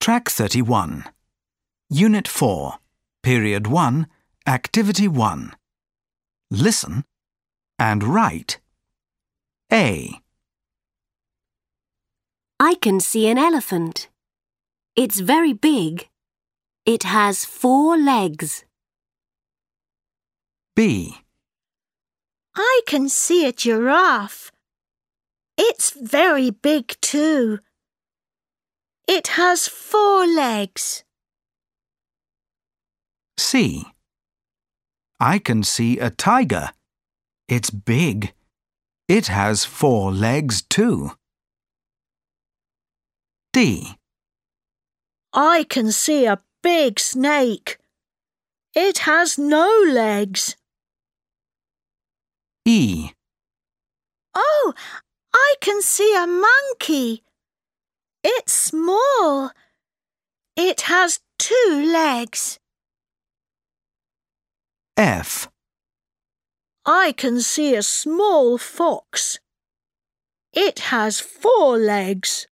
Track 31. Unit 4, Period 1, Activity 1. Listen and write. A. I can see an elephant. It's very big. It has 4 legs. B. I can see a giraffe. It's very big too. It has 4 legs. C. I can see a tiger. It's big. It has 4 legs too. D. I can see a big snake. It has no legs. E. Oh, I can see a monkey. It's small. It has 2 legs. F. I can see a small fox. It has 4 legs.